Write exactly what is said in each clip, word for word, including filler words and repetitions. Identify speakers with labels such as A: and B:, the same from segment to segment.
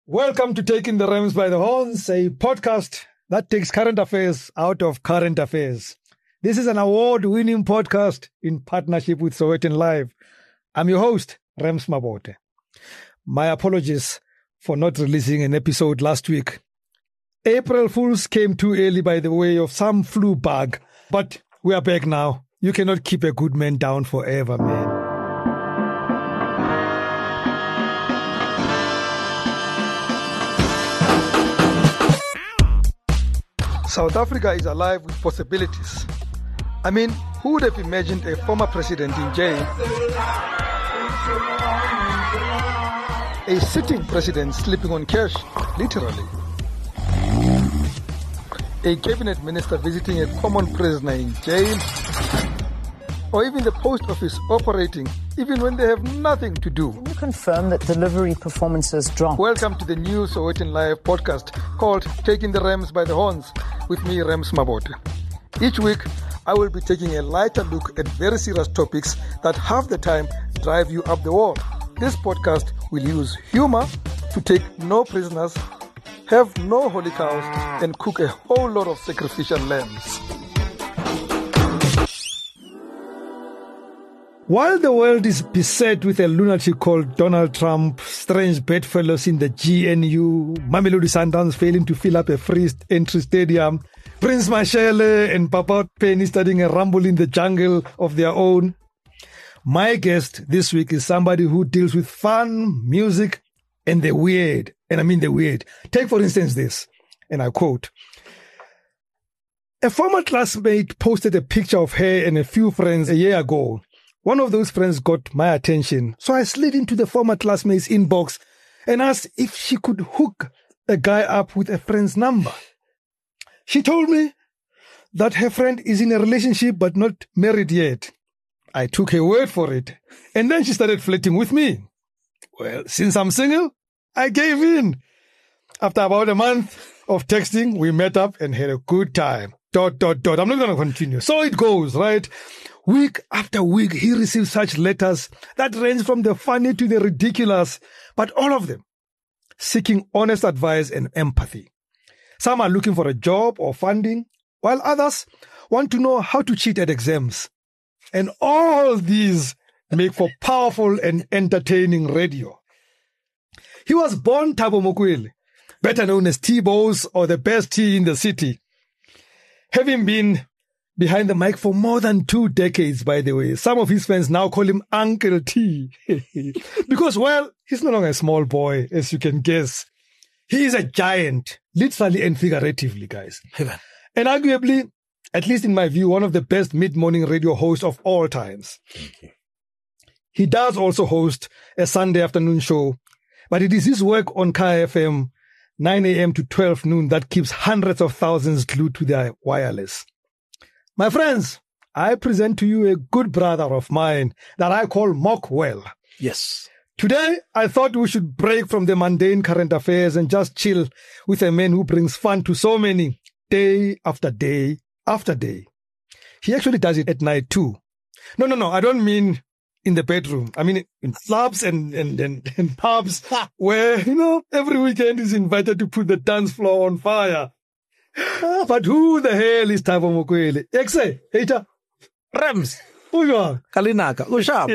A: Welcome to Taking the Rams by the Horns, a podcast that takes current affairs out of current affairs. This is an award-winning podcast in partnership with Sowetan Live. I'm your host, Rams Mabote. My apologies for not releasing an episode last week. April Fools came too early by the way of some flu bug, but we are back now. You cannot keep a good man down forever, man. South Africa is alive with possibilities. I mean, who would have imagined a former president in jail? A sitting president sleeping on cash, literally. A cabinet minister visiting a common prisoner in jail. Or even the post office operating, even when they have nothing to do.
B: Can you confirm that delivery performances dropped?
A: Welcome to the new Sowetan Live podcast called Taking the Rams by the Horns with me, Rams Mabote. Each week, I will be taking a lighter look at very serious topics that half the time drive you up the wall. This podcast will use humor to take no prisoners, have no holy cows, and cook a whole lot of sacrificial lambs. While the world is beset with a lunatic called Donald Trump, strange bedfellows in the G N U, Mamelodi Sundowns failing to fill up a free entry stadium, Prince Mashele and Papa Penny starting a rumble in the jungle of their own, my guest this week is somebody who deals with fun, music, and the weird. And I mean the weird. Take, for instance, this, and I quote, "A former classmate posted a picture of her and a few friends a year ago. One of those friends got my attention, so I slid into the former classmate's inbox and asked if she could hook a guy up with a friend's number. She told me that her friend is in a relationship but not married yet. I took her word for it, and then she started flirting with me. Well, since I'm single, I gave in. After about a month of texting, we met up and had a good time. Dot, dot, dot. I'm not going to continue. So it goes, right? Week after week, he receives such letters that range from the funny to the ridiculous, but all of them seeking honest advice and empathy. Some are looking for a job or funding, while others want to know how to cheat at exams. And all these make for powerful and entertaining radio. He was born Thabo Mokoele, better known as T-Bows or the best tea in the city. Having been behind the mic for more than two decades, by the way. Some of his fans now call him Uncle T. Because, well, he's no longer a small boy, as you can guess. He is a giant, literally and figuratively, guys.
C: Heaven.
A: And arguably, at least in my view, one of the best mid-morning radio hosts of all times.
C: Thank you.
A: He does also host a Sunday afternoon show, but it is his work on Kaya F M, nine a.m. to twelve noon, that keeps hundreds of thousands glued to their wireless. My friends, I present to you a good brother of mine that I call Mockwell.
C: Yes.
A: Today, I thought we should break from the mundane current affairs and just chill with a man who brings fun to so many, day after day after day. He actually does it at night too. No, no, no, I don't mean in the bedroom. I mean in clubs and, and, and, and pubs where, you know, every weekend is invited to put the dance floor on fire. But who the hell is Thabo Mokoele? Exe, hater.
C: Rams.
A: Who you are?
C: Kalinaka. Go sharp.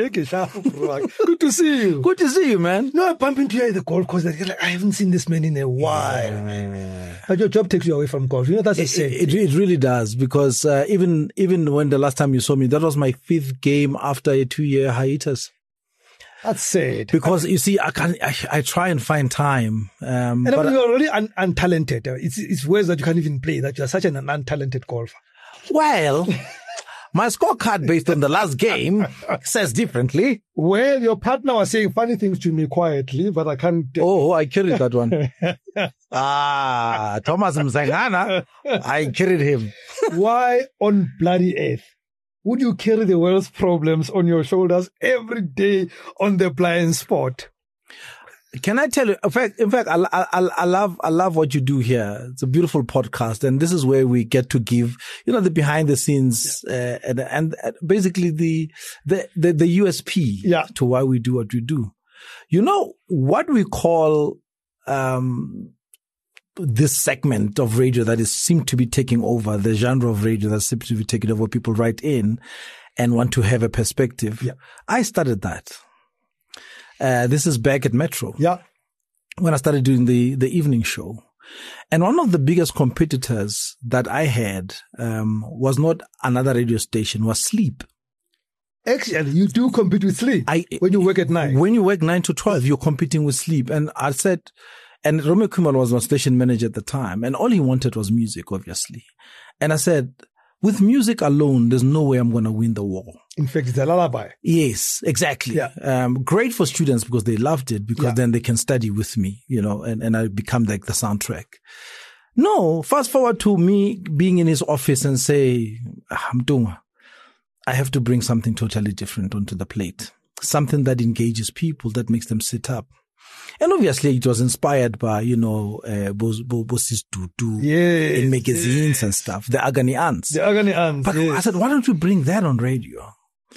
A: Good to see you.
C: Good to see you, man.
A: No, I bump into you at the golf course. Like, I haven't seen this man in a while.
C: Yeah.
A: But your job takes you away from golf. You know, that's the same.
C: It, it, it really does, because uh, even even when the last time you saw me, that was my fifth game after a two-year hiatus.
A: That's sad.
C: Because you see, I can I, I try and find time. Um,
A: and
C: but
A: you're already un- untalented. It's it's ways that you can't even play, that you're such an untalented golfer.
C: Well, my scorecard based on the last game says differently.
A: Well, your partner was saying funny things to me quietly, but I can't.
C: Oh, I carried that one. ah, Thomas Mzangana, I carried him.
A: Why on bloody earth would you carry the world's problems on your shoulders every day on the blind spot?
C: Can I tell you? In fact, in fact, I, I, I love, I love what you do here. It's a beautiful podcast, and this is where we get to give, you know, the behind the scenes, uh, and, and basically the, the, the, the U S P
A: yeah.
C: to why we do what we do. You know, what we call, um, this segment of radio that is seemed to be taking over, the genre of radio that seems to be taking over. People write in and want to have a perspective.
A: Yeah.
C: I started that. Uh, this is back at Metro.
A: Yeah.
C: When I started doing the, the evening show. And one of the biggest competitors that I had, um, was not another radio station, was Sleep.
A: Actually, you do compete with Sleep
C: I,
A: when you work at nine.
C: When you work nine to twelve, you're competing with Sleep. And I said, and Romeo Kumar was my station manager at the time, and all he wanted was music, obviously. And I said, with music alone, there's no way I'm going to win the war.
A: In fact, it's a lullaby.
C: Yes, exactly.
A: Yeah.
C: Um, great for students because they loved it, because
A: Yeah.
C: then they can study with me, you know, and, and I become like the soundtrack. No, fast forward to me being in his office and say, "Ah, Mtunga, I have to bring something totally different onto the plate. Something that engages people, that makes them sit up." And obviously it was inspired by, you know, uh, Bos, Bosis Tutu
A: Yes,
C: in magazines
A: yes.
C: and stuff, the Agony Ants.
A: The agony ants.
C: But
A: yes.
C: I said, why don't we bring that on radio?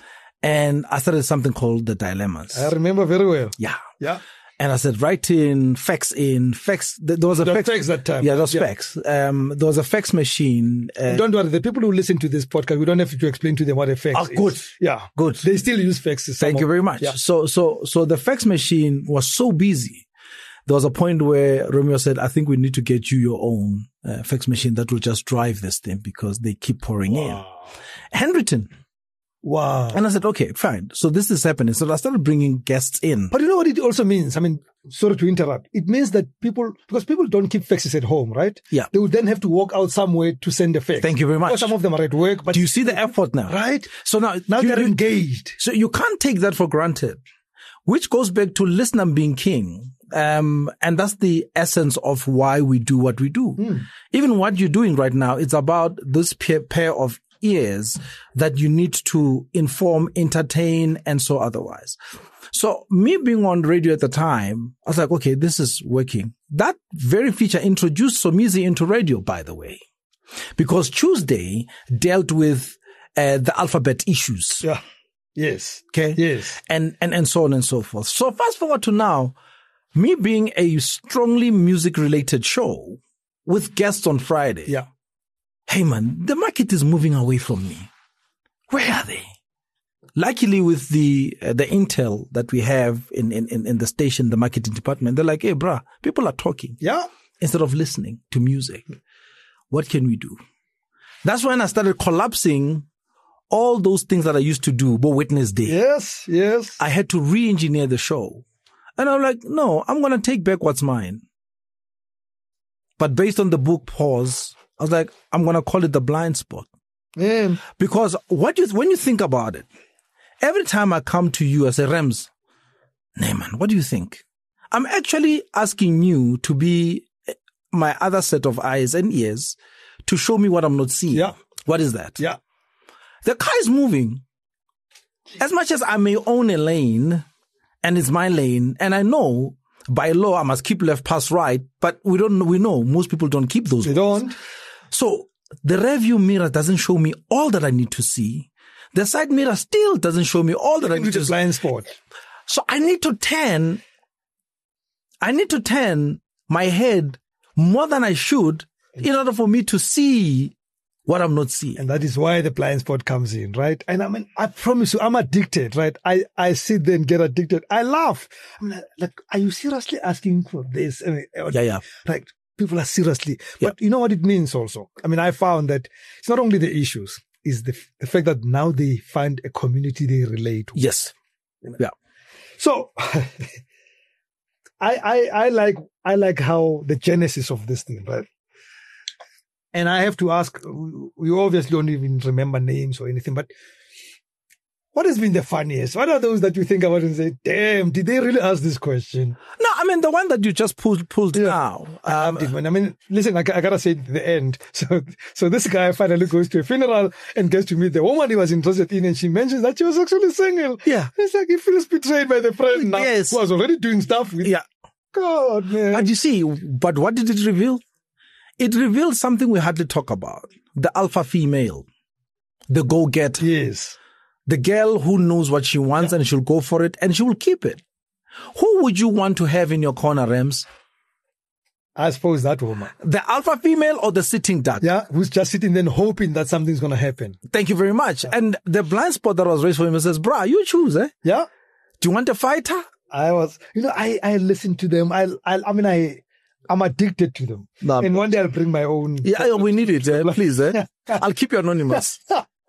C: And I started something called The Dilemmas.
A: I remember very well.
C: Yeah.
A: Yeah.
C: And I said, write in, fax in, fax. There there was a
A: The
C: fax.
A: fax that time.
C: Yeah, there was
A: Yeah.
C: fax. Um, there was a fax machine. Uh,
A: Don't worry, the people who listen to this podcast, we don't have to explain to them what a fax
C: Oh,
A: is.
C: good.
A: Yeah.
C: Good.
A: They still use faxes. some
C: Thank you
A: of-
C: very much.
A: Yeah.
C: So, so, so the fax machine was so busy. There was a point where Romeo said, I think we need to get you your own uh, fax machine that will just drive this thing because they keep pouring in. Handwritten.
A: Wow.
C: And I said, okay, fine. So this is happening. So I started bringing guests in.
A: But you know what it also means? I mean, sorry to interrupt. It means that people, because people don't keep faxes at home, right?
C: Yeah.
A: They would then have to walk out somewhere to send a fax.
C: Thank you very much.
A: Or some of them are at work, but
C: Do you see the effort now?
A: right?
C: So now,
A: Now
C: you-
A: they're
C: you-
A: engaged.
C: So you can't take that for granted, which goes back to listener being king. Um, and that's the essence of why we do what we do.
A: Hmm.
C: Even what you're doing right now, it's about this pair, pair of ears that you need to inform, entertain, and so otherwise. So me being on radio at the time, I was like, okay, this is working. That very feature introduced Somizi into radio, by the way, because Tuesday dealt with uh, the alphabet issues.
A: Yeah. Yes.
C: Okay.
A: Yes.
C: And, and, and so on and so forth. So fast forward to now, me being a strongly music related show with guests on Friday.
A: Yeah.
C: Hey man, the market is moving away from me. Where are they? Luckily with the, uh, the intel that we have in, in, in the station, the marketing department, they're like, hey bruh, people are talking
A: Yeah.
C: instead of listening to music. What can we do? That's when I started collapsing all those things that I used to do, but Witness Day.
A: Yes. Yes.
C: I had to re-engineer the show. And I'm like, no, I'm going to take back what's mine. But based on the book Pause, I was like, I'm going to call it The Blind Spot.
A: Man.
C: Because what you, when you think about it, every time I come to you, I say, Rems, Neyman, what do you think? I'm actually asking you to be my other set of eyes and ears to show me what I'm not seeing.
A: Yeah.
C: What is that?
A: Yeah.
C: The car is moving. As much as I may own a lane and it's my lane, and I know by law I must keep left past right, but we don't, we know most people don't keep those
A: They
C: laws.
A: don't.
C: So the rear view mirror doesn't show me all that I need to see. The side mirror still doesn't show me all that I need
A: With
C: to
A: the
C: see.
A: blind spot.
C: So I need to turn, I need to turn my head more than I should in order for me to see what I'm not seeing.
A: And that is why the blind spot comes in, right? And I mean, I promise you, I'm addicted, right? I, I sit there and get addicted. I laugh. I'm like, like, are you seriously asking for this? I mean,
C: Yeah, yeah.
A: Like, people are seriously.
C: Yeah.
A: But you know what it means also? I mean, I found that it's not only the issues, it's the, the fact that now they find a community they relate to.
C: Yes. Yeah.
A: So, I, I, I like, I like how the genesis of this thing, right? And I have to ask, we obviously don't even remember names or anything, but what has been the funniest? What are those that you think about and say, damn, did they really ask this question?
C: No, I mean, the one that you just pulled, pulled
A: Yeah.
C: now.
A: I
C: Um,
A: loved it, man. I mean, listen, I, I gotta say it at the end. So, so this guy finally goes to a funeral and gets to meet the woman he was interested in, and she mentions that she was actually single.
C: Yeah.
A: It's like he feels betrayed by the friend now,
C: Yes.
A: who was already doing stuff with.
C: yeah.
A: God, man.
C: And you see, but what did it reveal? It revealed something we hardly talk about. The alpha female. The go-getter.
A: Yes.
C: The girl who knows what she wants and she'll go for it and she will keep it. Who would you want to have in your corner, Rams?
A: I suppose that woman.
C: The alpha female or the sitting duck?
A: Yeah, who's just sitting there hoping that something's going to happen.
C: Thank you very much. Yeah. And the blind spot that was raised for him says, bruh, you choose, eh?
A: Yeah.
C: Do you want a fighter?
A: I was, you know, I, I listen to them. I, I, I mean, I, I'm addicted to them. No. And one day I'll bring my own.
C: Yeah, we need it, eh? Please, eh? I'll keep you anonymous.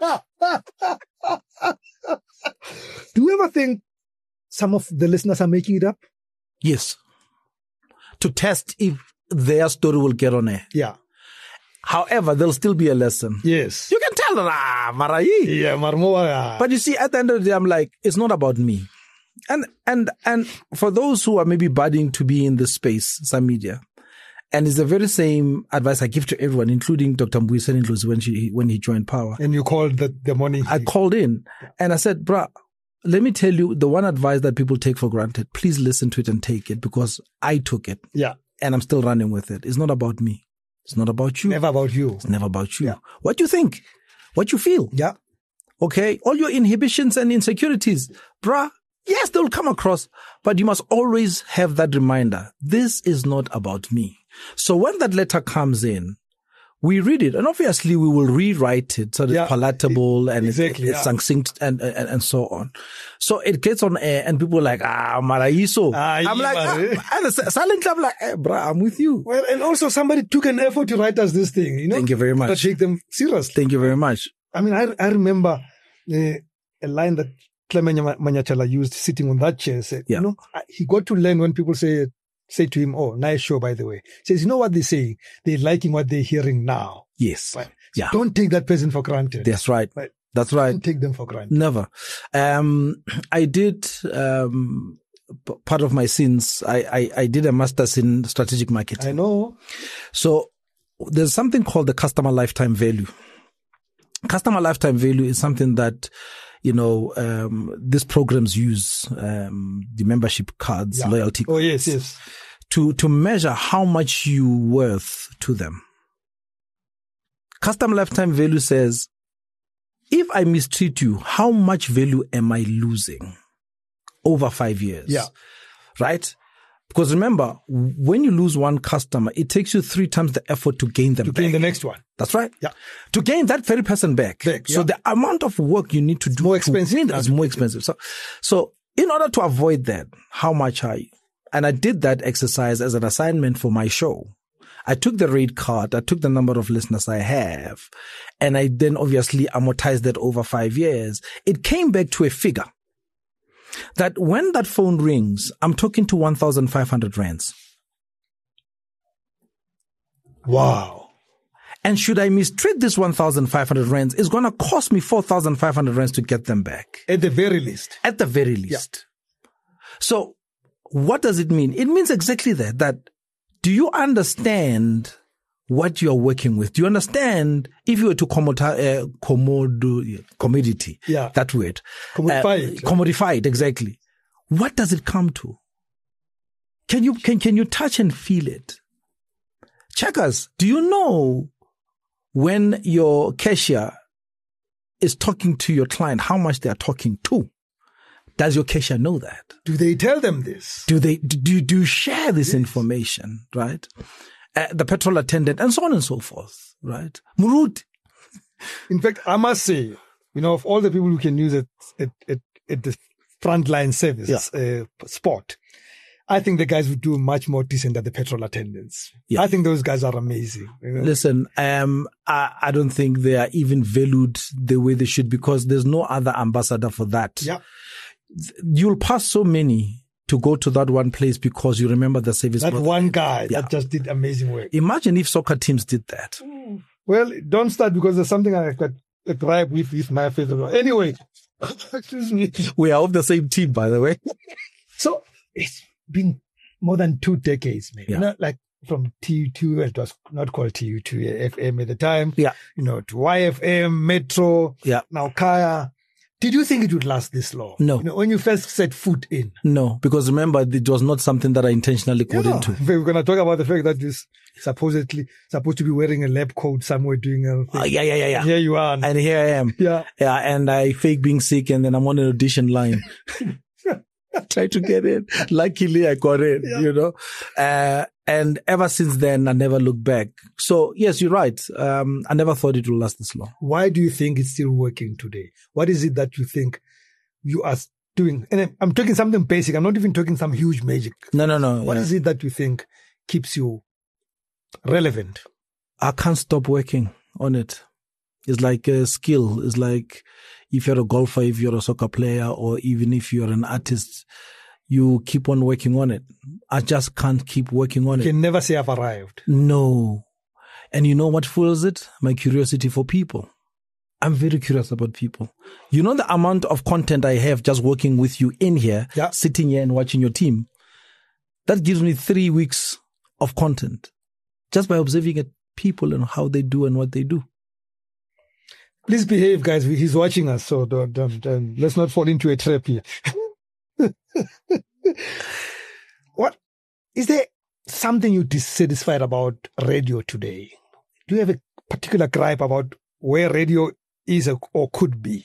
A: Do you ever think some of the listeners are making it up?
C: Yes. To test if their story will get on air.
A: Yeah.
C: However, there'll still be a lesson.
A: Yes.
C: You can tell them, ah, Marai.
A: Yeah, Marmoa.
C: But you see, at the end of the day, I'm like, it's not about me. And, and, and for those who are maybe budding to be in this space, some media, and it's the very same advice I give to everyone, including Doctor Mbuyiseni Ndlozi when she, when he joined power.
A: And you called the, the morning.
C: I called in and I said, bruh, let me tell you the one advice that people take for granted. Please listen to it and take it because I took it.
A: Yeah.
C: And I'm still running with it. It's not about me. It's not about you.
A: Never about you.
C: It's never about you.
A: Yeah.
C: What you think, what you feel.
A: Yeah.
C: Okay. All your inhibitions and insecurities, bruh. Yes, they'll come across, but you must always have that reminder. This is not about me. So when that letter comes in, we read it, and obviously we will rewrite it so that yeah, it's palatable and
A: exactly,
C: it's, it's
A: yeah.
C: succinct and, and and so on. So it gets on air, and people are like, ah, Maraiso. Ah, I'm like, ah, and silently I'm like, hey, bruh, I'm with you.
A: Well, and also somebody took an effort to write us this thing, you know?
C: Thank you very much.
A: To take them seriously.
C: Thank you very much.
A: I mean, I I remember uh, a line that Clement Manyachala used sitting on that chair. Said, yeah. you know, he got to learn when people say say to him, oh, nice show, by the way. He says, you know what they're saying? They're liking what they're hearing now.
C: Yes.
A: Right?
C: Yeah.
A: Don't take that person for granted.
C: That's right. right? That's right.
A: Don't take them for granted.
C: Never. Um, I did, um, p- part of my sins, I, I, I did a master's in strategic marketing.
A: I know.
C: So there's something called the customer lifetime value. Customer lifetime value is something that, you know, um, these programs use, um, the membership cards, yeah. loyalty cards.
A: Oh, yes, yes.
C: To, to measure how much you worth to them. Customer lifetime value says, if I mistreat you, how much value am I losing over five years?
A: Yeah.
C: Right? Because remember, when you lose one customer, it takes you three times the effort to gain them
A: to
C: back.
A: gain the next one.
C: That's right.
A: Yeah.
C: To gain that very person back.
A: back
C: so
A: yeah.
C: the amount of work you need to do
A: more expensive.
C: is more expensive. So, so in order to avoid that, how much are you? And I did that exercise as an assignment for my show. I took the rate card, I took the number of listeners I have, and I then obviously amortized that over five years. It came back to a figure that when that phone rings, I'm talking to one thousand five hundred rands.
A: Wow.
C: And should I mistreat this one thousand five hundred rands, it's going to cost me four thousand five hundred rands to get them back.
A: At the very least.
C: At the very least. Yeah. So what does it mean? It means exactly that, that do you understand what you're working with? Do you understand if you were to commodify, uh, commod- commodity,
A: yeah.
C: that word,
A: commodify it,
C: uh, commodify it, exactly. What does it come to? Can you, can, can you touch and feel it? Checkers, do you know when your cashier is talking to your client, how much they are talking to? Does your cashier know that?
A: Do they tell them this?
C: Do they, do, do you share this yes. information, right? Uh, the petrol attendant and so on and so forth, right? Murud.
A: In fact, I must say, you know, of all the people who can use it at, at, at the frontline service, yeah. uh, spot, I think the guys would do much more decent than the petrol attendants. Yeah. I think those guys are amazing. You know?
C: Listen, um, I, I don't think they are even valued the way they should because there's no other ambassador for that.
A: Yeah.
C: You'll pass so many to go to that one place because you remember the service.
A: That
C: brother.
A: one guy
C: yeah.
A: that just did amazing work.
C: Imagine if soccer teams did that.
A: Well, don't start because there's something I got a gripe with with my face. Anyway, excuse me.
C: We are of the same team, by the way.
A: So it's been more than two decades, man. Yeah. You know, like from T U two, it was not called T U two, F M at the time.
C: Yeah.
A: You know, to Y F M, Metro.
C: Yeah.
A: Now Kaya. Did you think it would last this long?
C: No.
A: You know, when you first set foot in?
C: No, because remember, it was not something that I intentionally got yeah. into.
A: We're going to talk about the fact that you're supposedly supposed to be wearing a lab coat somewhere doing a thing.
C: Uh, yeah, yeah, yeah, yeah.
A: Here you are.
C: And here I am.
A: Yeah.
C: Yeah, and I fake being sick and then I'm on an audition line. Try to get in. Luckily, I got in, yeah. you know. Uh, And ever since then, I never looked back. So yes, you're right. Um, I never thought it would last this long.
A: Why do you think it's still working today? What is it that you think you are doing? And I'm talking something basic. I'm not even talking some huge magic.
C: No, no, no.
A: What
C: yeah.
A: is it that you think keeps you relevant?
C: I can't stop working on it. It's like a skill. It's like if you're a golfer, if you're a soccer player, or even if you're an artist, you keep on working on it. I just can't keep working on
A: You
C: it.
A: can never say I've arrived.
C: No. And you know what fuels it? My curiosity for people. I'm very curious about people. You know the amount of content I have just working with you in here,
A: Yeah.
C: sitting here and watching your team. That gives me three weeks of content just by observing at people and how they do and what they do.
A: Please behave, guys. He's watching us, so don't, don't, don't, let's not fall into a trap here. What is there something you're dissatisfied about radio today? Do you have a particular gripe about where radio is or could be?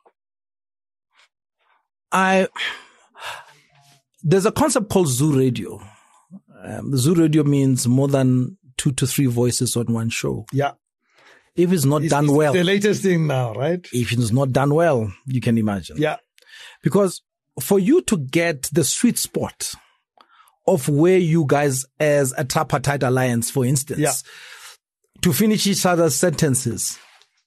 C: I there's a concept called Zoo Radio. Um, Zoo Radio means more than two to three voices on one show.
A: Yeah.
C: If it's not
A: It's,
C: done
A: it's
C: well,
A: the latest thing now, right?
C: if it's not done well, you can imagine.
A: Yeah.
C: Because for you to get the sweet spot of where you guys as a tripartite alliance, for instance,
A: Yeah.
C: to finish each other's sentences,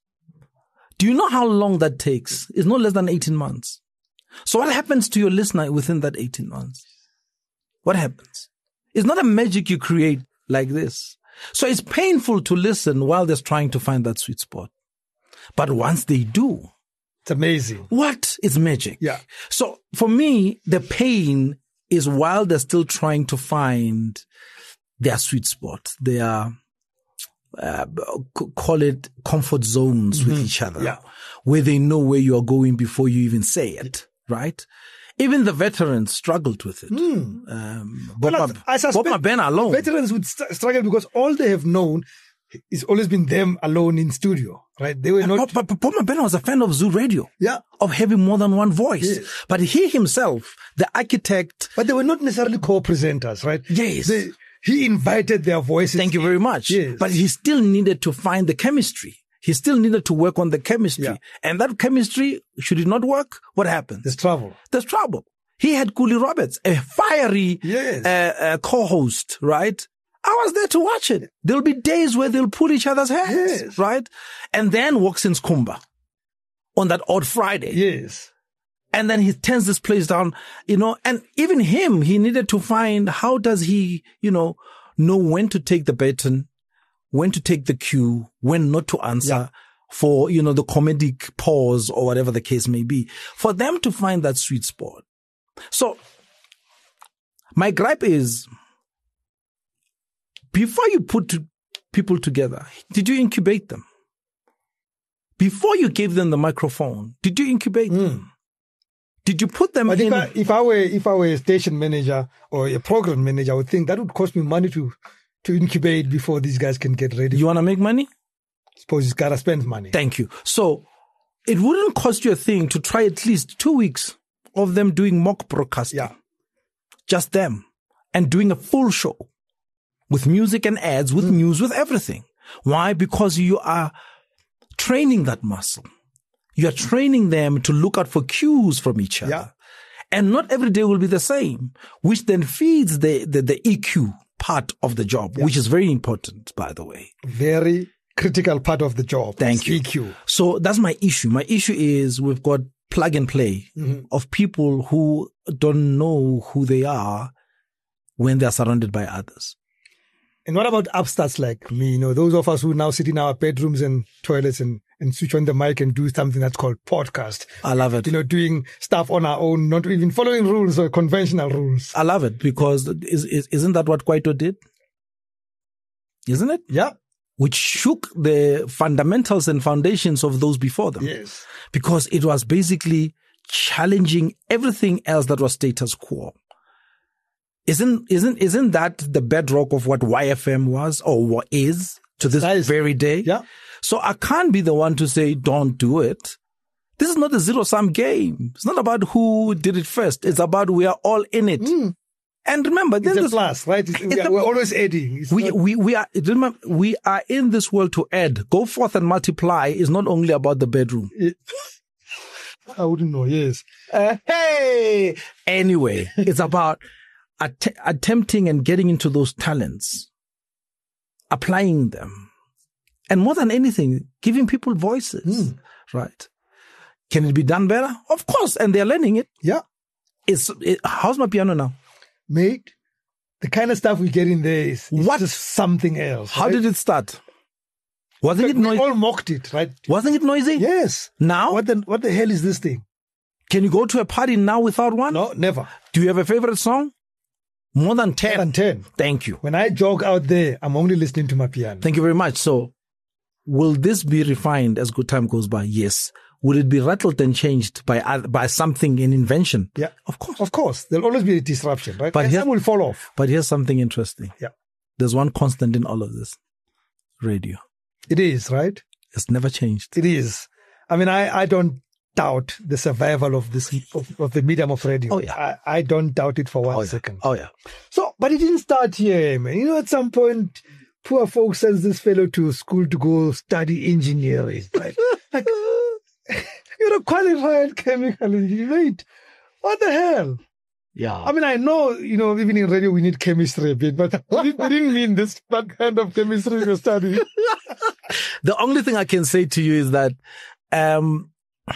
C: do you know how long that takes? It's no less than eighteen months. So what happens to your listener within that eighteen months? What happens? It's not a magic you create like this. So it's painful to listen while they're trying to find that sweet spot. But once they do,
A: It's amazing.
C: what is magic?
A: Yeah.
C: So for me, the pain is while they're still trying to find their sweet spot, their, uh, c- call it comfort zones with each other,
A: Yeah.
C: where they know where you are going before you even say it, right? Even the veterans struggled with it. Um, Bob,
A: Well,
C: Mab-
A: I suspect
C: Bob Mabena alone.
A: Veterans would st- struggle because all they have known is always been them alone in studio, right? They were not.
C: Bob, Bob, Bob Mabena was a fan of Zoo Radio.
A: Yeah.
C: Of having more than one voice.
A: Yes.
C: But he himself, the architect,
A: But they were not necessarily co-presenters, right?
C: Yes.
A: They, he invited their voices.
C: thank you very much.
A: Yes.
C: But he still needed to find the chemistry. He still needed to work on the chemistry.
A: Yeah.
C: And that chemistry, should it not work, what happens?
A: There's trouble.
C: There's trouble. He had Cooley Roberts, a fiery
A: Yes.
C: uh, uh, co-host, right? I was there to watch it. There'll be days where they'll pull each other's hairs,
A: Yes.
C: right? And then walks in Skumba on that odd Friday.
A: Yes.
C: And then he turns this place down, you know, and even him, he needed to find how does he, you know, know when to take the baton, when to take the cue, when not to answer
A: Yeah.
C: for, you know, the comedic pause or whatever the case may be, for them to find that sweet spot. So my gripe is, before you put to people together, did you incubate them? Before you gave them the microphone, did you incubate them? Did you put them
A: I think
C: in?
A: I, if I were if I were a station manager or a program manager, I would think that would cost me money to to incubate before these guys can get ready.
C: You want to make money?
A: Suppose he's gotta spend money.
C: Thank you. So it wouldn't cost you a thing to try at least two weeks of them doing mock broadcasting.
A: Yeah.
C: Just them. And doing a full show with music and ads, with news, with everything. Why? Because you are training that muscle. You are training them to look out for cues from each other.
A: Yeah.
C: And not every day will be the same, which then feeds the, the, the E Q part of the job, which is very important, by the way.
A: Very critical part of the job.
C: Thank
A: It's
C: you.
A: E Q.
C: So that's my issue. My issue is we've got plug and play of people who don't know who they are when they're surrounded by others.
A: And what about upstarts like me? You know, those of us who now sit in our bedrooms and toilets and, and switch on the mic and do something that's called podcast.
C: I love it.
A: You know, doing stuff on our own, not even following rules or conventional rules.
C: I love it because is, is, isn't that what Kwaito did? Isn't it?
A: Yeah.
C: Which shook the fundamentals and foundations of those before them.
A: Yes.
C: Because it was basically challenging everything else that was status quo. Isn't, isn't, isn't that the bedrock of what Y F M was or what is to this
A: That is-
C: very day?
A: Yeah.
C: So I can't be the one to say, don't do it. This is not a zero sum game. It's not about who did it first. It's about we are all in it. And remember,
A: It's
C: there's
A: a
C: this,
A: plus, right? It's, we
C: a-
A: are, we're always adding. It's
C: we,
A: not-
C: we, we are, remember, we are in this world to add. Go forth and multiply is not only about the bedroom.
A: it- I wouldn't know, yes.
C: Uh, hey! Anyway, it's about att- attempting and getting into those talents, applying them, and more than anything, giving people voices, right? Can it be done better? Of course, and they're learning it.
A: Yeah.
C: It's it, how's my piano now?
A: Mate, the kind of stuff we get in there is, is
C: What?
A: just something else.
C: How
A: right?
C: did it start? Wasn't it
A: we
C: noisy?
A: all mocked it, right?
C: Wasn't it noisy?
A: Yes.
C: Now,
A: What the what the hell is this thing?
C: can you go to a party now without one?
A: No, never.
C: Do you have a favorite song? More than ten.
A: More than ten.
C: Thank you.
A: When I jog out there, I'm only listening to my piano.
C: Thank you very much. So, will this be refined as good time goes by? Yes. Will it be rattled and changed by oth- by something, an invention?
A: Yeah.
C: Of course.
A: Of course. There'll always be a disruption, right?
C: But
A: and
C: here-
A: some will fall off.
C: But here's something interesting.
A: Yeah.
C: There's one constant in all of this. Radio.
A: It is, right?
C: It's never changed.
A: It is. I mean, I, I don't doubt the survival of this of, of the medium of radio.
C: Oh, yeah.
A: I, I don't doubt it for one
C: Oh, yeah.
A: second.
C: Oh, yeah.
A: So, but it didn't start here, man. You know, at some point, poor folks sends this fellow to school to go study engineering. Right? Like, you're a qualified chemical engineer, mate. What the hell?
C: Yeah.
A: I mean, I know, you know, even in radio we need chemistry a bit, but we didn't mean this that kind of chemistry to study.
C: The only thing I can say to you is that um,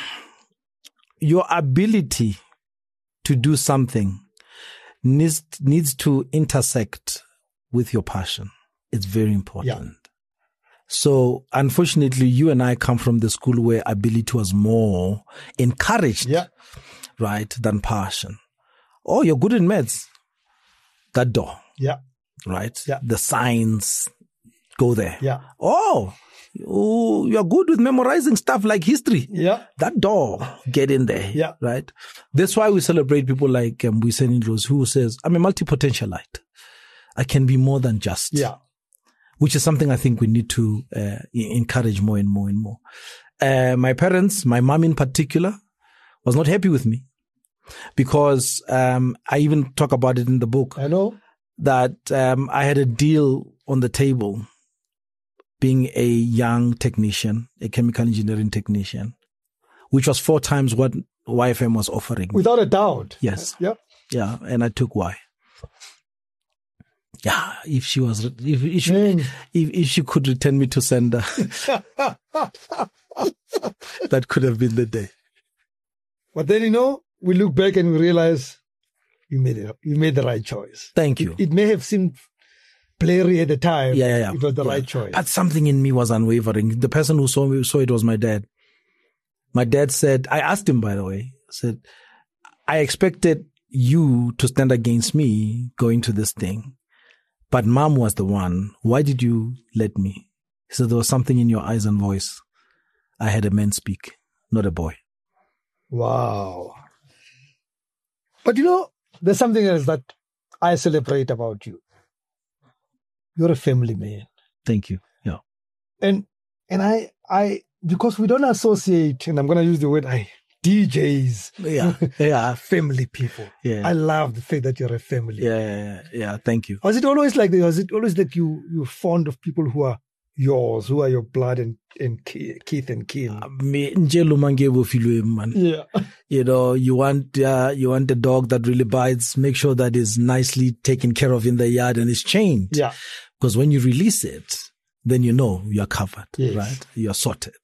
C: your ability to do something needs needs to intersect with your passion. It's very important. So, unfortunately, you and I come from the school where ability was more encouraged,
A: Yeah.
C: right, than passion. Oh, you're good in maths. That door,
A: Yeah.
C: right?
A: Yeah.
C: The signs go there.
A: Yeah.
C: Oh, you, you're good with memorizing stuff like history.
A: Yeah.
C: That door, get in there.
A: Yeah.
C: Right? That's why we celebrate people like um, Wiseni Ndlozi, who says, I'm a multi-potentialite. I can be more than just.
A: Yeah.
C: Which is something I think we need to uh, encourage more and more and more. Uh, my parents, my mom in particular, was not happy with me because um, I even talk about it in the book
A: I know.
C: that um, I had a deal on the table being a young technician, a chemical engineering technician, which was four times what Y F M was offering me.
A: Without a doubt.
C: Yes.
A: Yeah.
C: Yeah. And I took Y. Yeah. If she was, if, if, she,
A: Mm.
C: if, if she could return me to sender, that could have been the day.
A: But then, you know, we look back and we realize you made it. You made the right choice.
C: Thank you.
A: It may have seemed blurry at the time.
C: Yeah, yeah, yeah.
A: It was the
C: Yeah.
A: right choice.
C: But something in me was unwavering. The person who saw me saw it was my dad. My dad said, I asked him, by the way, said, I expected you to stand against me going to this thing. But mom was the one. Why did you let me? He said, there was something in your eyes and voice. I had a man speak, not a boy.
A: Wow. But you know, there's something else that I celebrate about you. You're a family man.
C: Thank you. Yeah.
A: And and I I because we don't associate, and I'm gonna use the word I D Js,
C: Yeah. Yeah.
A: family people.
C: Yeah.
A: I love the fact that you're a family.
C: Yeah. Yeah. Yeah. yeah. Thank you.
A: Was it always like that? Was it always that you you're fond of people who are yours, who are your blood and and ki- Keith and kin?
C: Me, Njelo Mangebo Filwe, man.
A: Yeah.
C: You know, you want uh, you want a dog that really bites. Make sure that is nicely taken care of in the yard and is chained.
A: Yeah.
C: Because when you release it, then you know you're covered,
A: Yes.
C: right? You're sorted.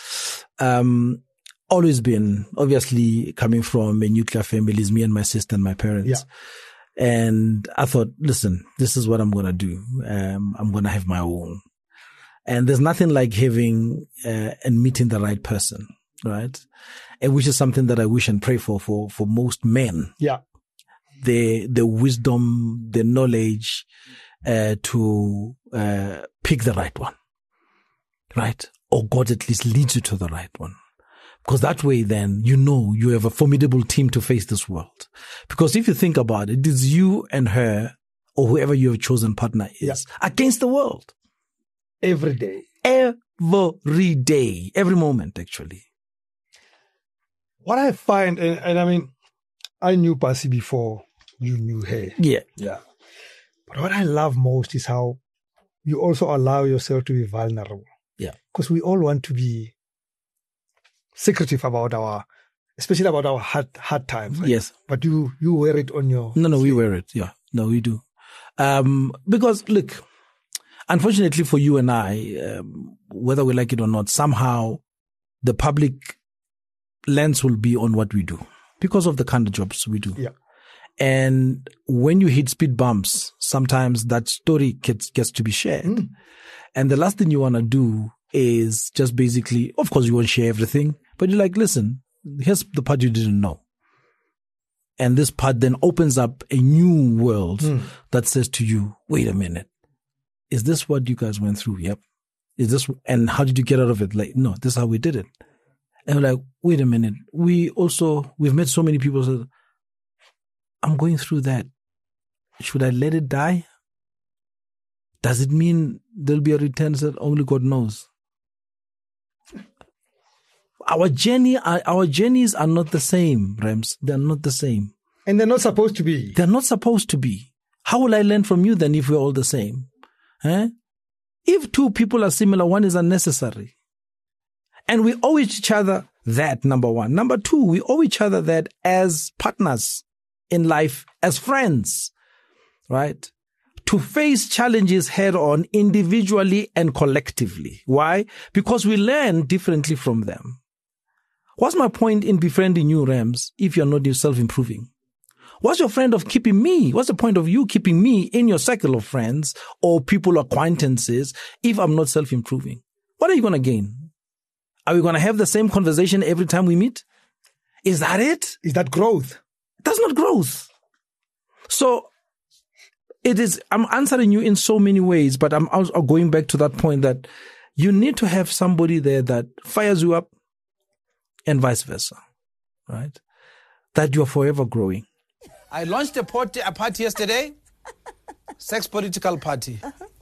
C: Um, always been, obviously, coming from a nuclear family, is me and my sister and my parents.
A: Yeah.
C: And I thought, listen, this is what I'm going to do. Um, I'm going to have my own. And there's nothing like having uh, and meeting the right person, right? And which is something that I wish and pray for, for, for most men.
A: Yeah.
C: The, the wisdom, the knowledge, uh, to, uh, pick the right one, right? Or God at least leads you to the right one. Because that way then, you know, you have a formidable team to face this world. Because if you think about it, it is you and her or whoever your chosen partner is against the world.
A: Every day.
C: Every day, every moment, actually.
A: What I find, and, and I mean, I knew Pasi before you knew her.
C: Yeah.
A: Yeah. But what I love most is how you also allow yourself to be vulnerable.
C: Yeah.
A: Because we all want to be secretive about our, especially about our hard, hard times. Right?
C: Yes.
A: But you, you wear it on your...
C: No, no, we wear it. Yeah. No, we do. Um, because look, unfortunately for you and I, um, whether we like it or not, somehow the public lens will be on what we do because of the kind of jobs we do.
A: Yeah.
C: And when you hit speed bumps, sometimes that story gets, gets to be shared. Mm. And the last thing you want to do is just basically, of course, you won't share everything, but you're like, listen, here's the part you didn't know. And this part then opens up a new world mm. that says to you, wait a minute, is this what you guys went through? Yep. Is this, and how did you get out of it? Like, no, this is how we did it. And we're like, wait a minute. We also, we've met so many people who said, I'm going through that. Should I let it die? Does it mean there'll be a return that only God knows? Our journey, our journeys are not the same, Rams. They're not the same.
A: And they're not supposed to be.
C: They're not supposed to be. How will I learn from you then if we're all the same? Huh? If two people are similar, one is unnecessary. And we owe each other that, number one. Number two, we owe each other that as partners in life, as friends, right? To face challenges head on individually and collectively. Why? Because we learn differently from them. What's my point in befriending you, Rams, if you're not self-improving? What's your friend of keeping me? What's the point of you keeping me in your circle of friends or people acquaintances if I'm not self-improving? What are you going to gain? Are we going to have the same conversation every time we meet? Is that it?
A: Is that growth?
C: That's not growth. So it is, I'm answering you in so many ways, but I'm also going back to that point that you need to have somebody there that fires you up and vice versa, right? That you're forever growing. I launched a party, a party yesterday, sex political party.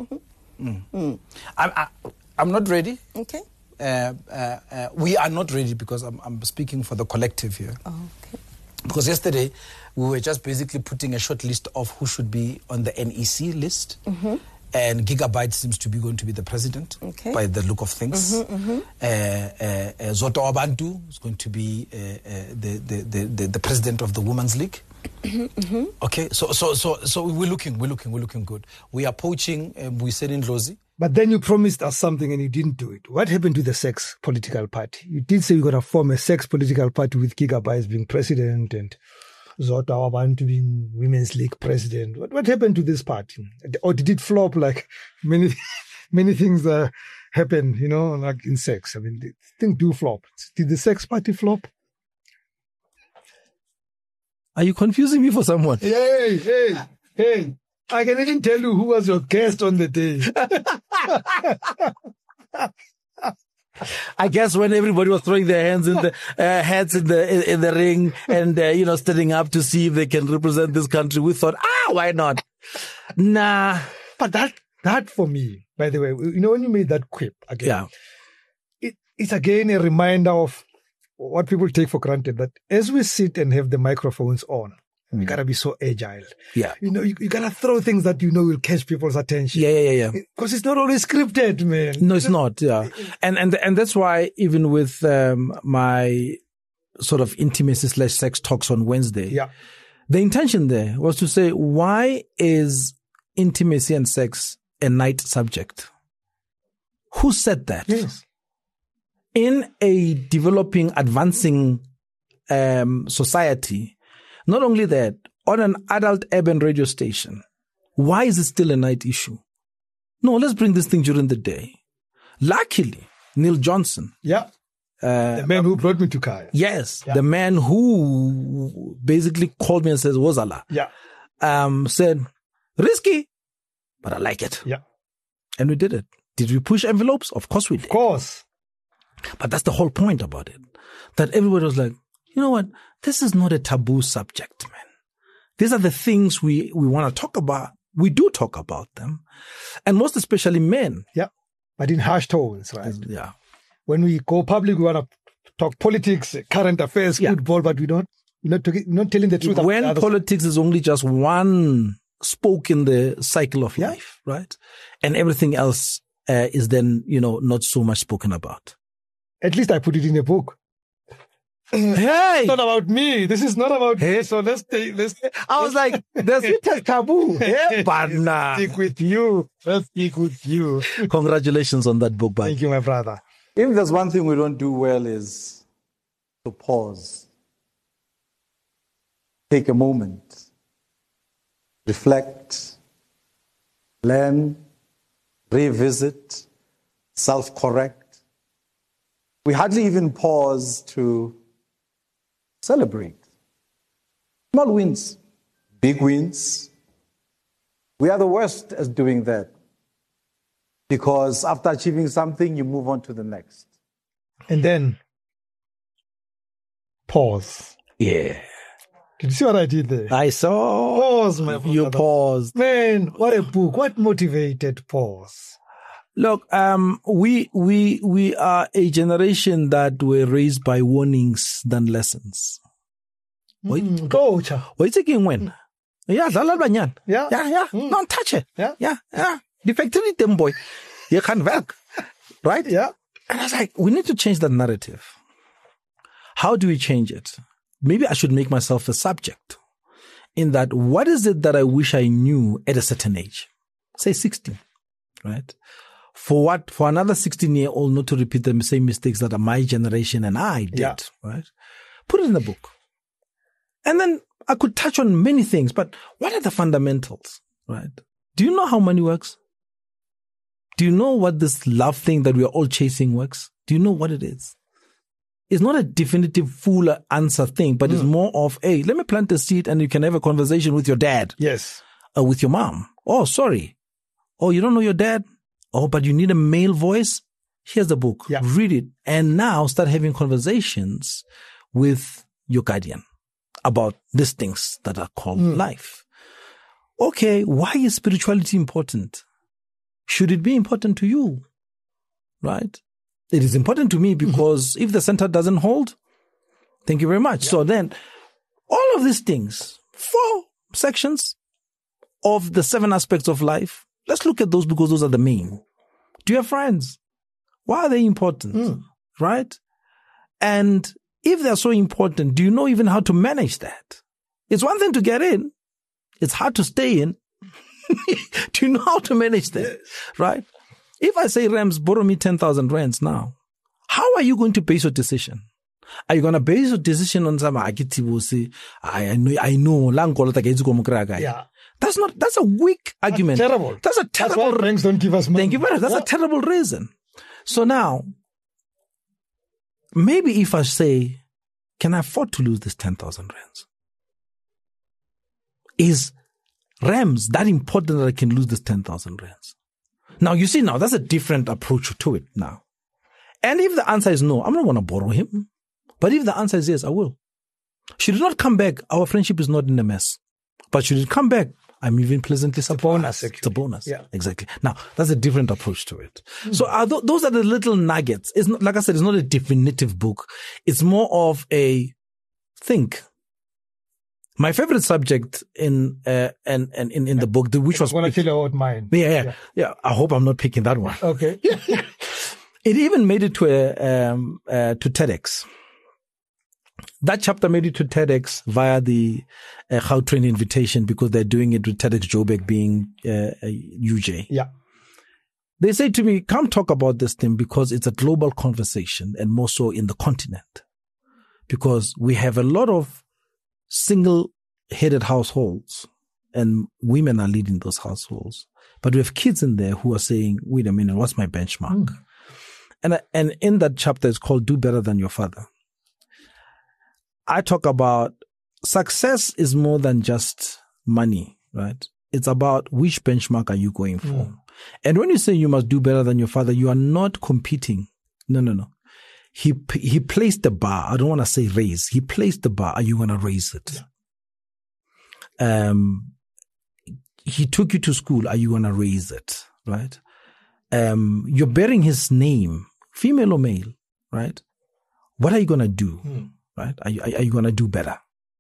C: Mm. Mm. I, I, I'm not ready.
D: Okay.
C: Uh, uh, uh, we are not ready because I'm, I'm speaking for the collective here.
D: Oh, okay.
C: Because yesterday we were just basically putting a short list of who should be on the N E C list. Mm-hmm. And Gigabyte seems to be going to be the president, okay, by the look of things. Mm-hmm, mm-hmm. Uh, uh, uh, Zoto Abantu is going to be uh, uh, the, the, the, the, the president of the Women's League. Mm-hmm. Okay, so so so so we're looking, we're looking, we're looking good. We are poaching um, we said in Lozi.
A: But then you promised us something and you didn't do it. What happened to the sex political party? You did say you're going to form a sex political party with Gigabyte being president and Zoto Abantu being Women's League president. What what happened to this party? Or did it flop like many many things uh, happen, you know, like in sex? I mean, things do flop. Did the sex party flop?
C: Are you confusing me for someone?
A: Hey, hey, hey. I can even tell you who was your guest on the day.
C: I guess when everybody was throwing their hands in the uh, heads in the in, in the ring and uh, you know, standing up to see if they can represent this country, we thought, ah, why not? Nah.
A: But that that for me, by the way, you know, when you made that quip again,
C: yeah,
A: it, it's again a reminder of what people take for granted, that as we sit and have the microphones on, mm. you gotta be so agile.
C: Yeah.
A: You know, you, you gotta throw things that you know will catch people's attention.
C: Yeah, yeah, yeah, yeah.
A: Because it's not always scripted, man.
C: No, it's not. Yeah. And, and, and that's why even with, um, my sort of intimacy slash sex talks on Wednesday,
A: yeah,
C: the intention there was to say, why is intimacy and sex a night subject? Who said that?
A: Yes.
C: In a developing, advancing um, society, not only that, on an adult urban radio station, why is it still a night issue? No, let's bring this thing during the day. Luckily, Neil Johnson.
A: Yeah.
C: Uh,
A: the man who brought me to Kaya.
C: Yes.
A: Yeah.
C: The man who basically called me and says, Wozala.
A: Yeah.
C: Um, said, risky, but I like it.
A: Yeah.
C: And we did it. Did we push envelopes? Of course we did.
A: Of course.
C: But that's the whole point about it. That everybody was like, you know what? This is not a taboo subject, man. These are the things we, we want to talk about. We do talk about them. And most especially men.
A: Yeah. But in harsh tones, right?
C: Yeah.
A: When we go public, we want to talk politics, current affairs,
C: yeah.
A: football, but we don't. You're not talking, not telling the truth.
C: When
A: about
C: politics is only just one spoke in the cycle of
A: Yeah.
C: life, right? And everything else uh, is then, you know, not so much spoken about.
A: At least I put it in a book.
C: Hey!
A: It's not about me. This is not about me. So let's stay, let's
C: I was like, there's a taboo. Hey, but nah.
A: stick with you. Let's stick with you.
C: Congratulations on that book,
A: Thank
C: bye.
A: you, my brother.
D: If there's one thing we don't do well is to pause, take a moment, reflect, learn, revisit, self-correct. We hardly even pause to celebrate. Small wins, big wins. We are the worst at doing that. Because after achieving something, you move on to the next.
A: And then pause.
C: Yeah.
A: Did you see what I did there?
C: I saw
A: Pause, my
C: you
A: brother.
C: paused.
A: Man, what a book. What motivated pause?
C: Look, um, we, we, we are a generation that were raised by warnings than lessons. Wait,
A: Mm, go, cha.
C: wait a second when? Yeah, dlala banyana.
A: Yeah.
C: Yeah, yeah.
A: Mm.
C: Don't touch it.
A: Yeah.
C: Yeah, yeah. The factory them boy. You can't work. Right?
A: Yeah.
C: And I was like, we need to change that narrative. How do we change it? Maybe I should make myself a subject in that what is it that I wish I knew at a certain age? Say sixteen, right? For what? For another sixteen year old not to repeat the same mistakes that my generation and I did,
A: Yeah.
C: right? Put it in the book. And then I could touch on many things, but what are the fundamentals, right? Do you know how money works? Do you know what this love thing that we are all chasing works? Do you know what it is? It's not a definitive full answer thing, but it's more of, hey, let me plant a seed and you can have a conversation with your dad
A: Yes.
C: or with your mom. Oh, sorry. Oh, you don't know your dad? Oh, but you need a male voice? Here's the book.
A: Yeah.
C: Read it. And now start having conversations with your guardian about these things that are called life. Okay, why is spirituality important? Should it be important to you? Right? It is important to me because if the center doesn't hold, thank you very much. So then all of these things, four sections of the seven aspects of life, let's look at those because those are the main. Do you have friends? Why are they important? Right? And if they're so important, do you know even how to manage that? It's one thing to get in. It's hard to stay in. Do you know how to manage that? Right? If I say, Rams, borrow me ten thousand rands now, how are you going to base your decision? Are you going to base your decision on some, I I know, I know,
A: Yeah.
C: that's not, that's a weak argument.
A: Terrible.
C: That's a
A: That's
C: terrible,
A: why banks don't give us money.
C: thank you very much. That's a terrible reason. So now, maybe if I say, can I afford to lose this ten thousand rands? Is Rams that important that I can lose this ten thousand rands? Now, you see, now that's a different approach to it now. And if the answer is no, I'm not going to borrow him. But if the answer is yes, I will. Should it not come back, our friendship is not in a mess. But should it come back, I'm even pleasantly surprised.
A: bonus,
C: It's a bonus.
A: Yeah.
C: Exactly. Now, that's a different approach to it. So are th- those are the little nuggets. It's not, like I said, it's not a definitive book. It's more of a think. My favorite subject in, uh, and, and in, in the book, the, which was,
A: I want to tell you about mine.
C: yeah, yeah, yeah. I hope I'm not picking that one.
A: Okay.
C: It even made it to a, um, uh, to TEDx. That chapter made it to TEDx via the uh, How Train invitation because they're doing it with TEDx Joburg being uh, a U J.
A: Yeah.
C: They say to me, come talk about this thing because it's a global conversation and more so in the continent. Because we have a lot of single-headed households and women are leading those households. But we have kids in there who are saying, wait a minute, what's my benchmark? Mm. And, and in that chapter, it's called Do Better Than Your Father. I talk about success is more than just money, right? It's about which benchmark are you going for. Mm. And when you say you must do better than your father, you are not competing. No, no, no. He, he placed the bar. I don't want to say raise. He placed the bar. Are you going to raise it? Yeah. Um, he took you to school. Are you going to raise it? Right? Um, you're bearing his name, female or male, right? What are you going to do? Mm. Right? Are you, are you going to do better?